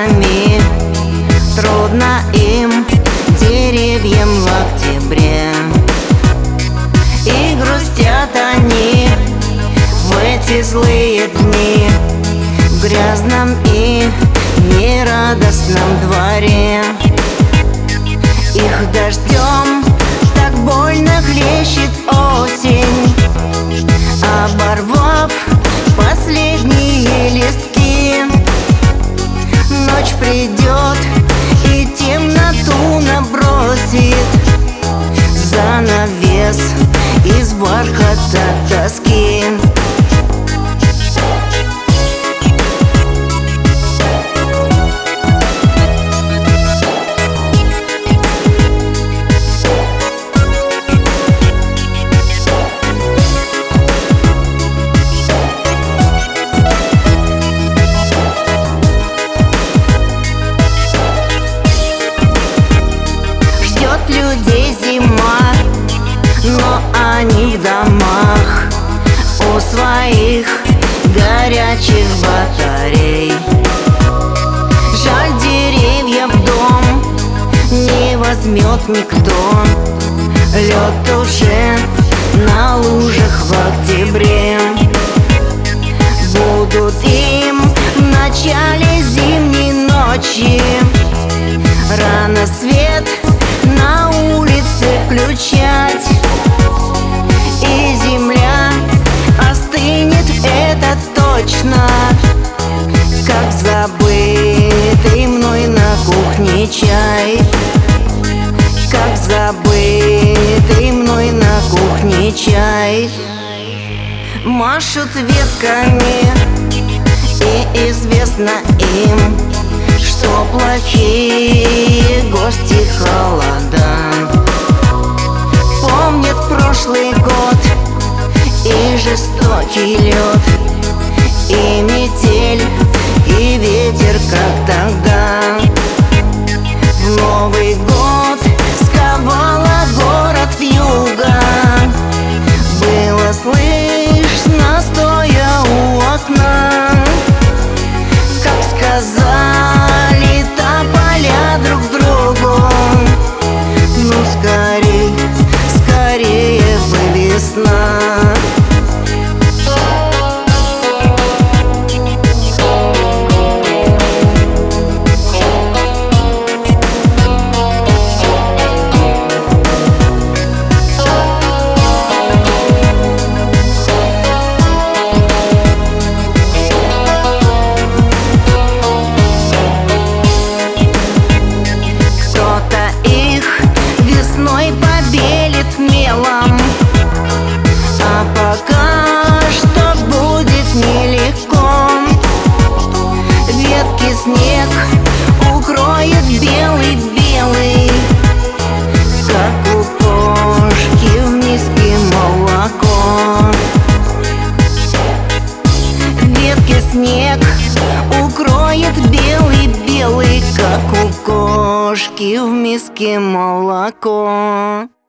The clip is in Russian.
ветками. Трудно им, деревьям, в октябре. И грустят они в эти злые дни, в грязном и нерадостном дворе. Их дождем так больно хлещет осень, оборвав последние листки. Ночь придет и темноту набросит, занавес из бархата тоски. Людей зима, но они в домах у своих горячих батарей. Жаль, деревья в дом не возьмет никто. Лед уже на лужах в октябре. Будут им в начале зимней ночи рано свет на улице включать, и земля остынет, это точно, как забытый мной на кухне чай. Как забытый мной на кухне чай. Машут ветками, и известно им, что плохие гости холода. Помнят прошлый год и жестокий лед, и метель, и ветер, как тогда. В Новый год сковала город вьюга. Было слышно, стоя у окна, как сказали тополя друг другу: ну скорей, скорее бы весна. Побелит мелом, а пока что будет нелегко. Ветки снег укроет белый-белый, как у кошки в миске молоко. Ветки снег укроет белый-белый, как у кошки в миске молоко.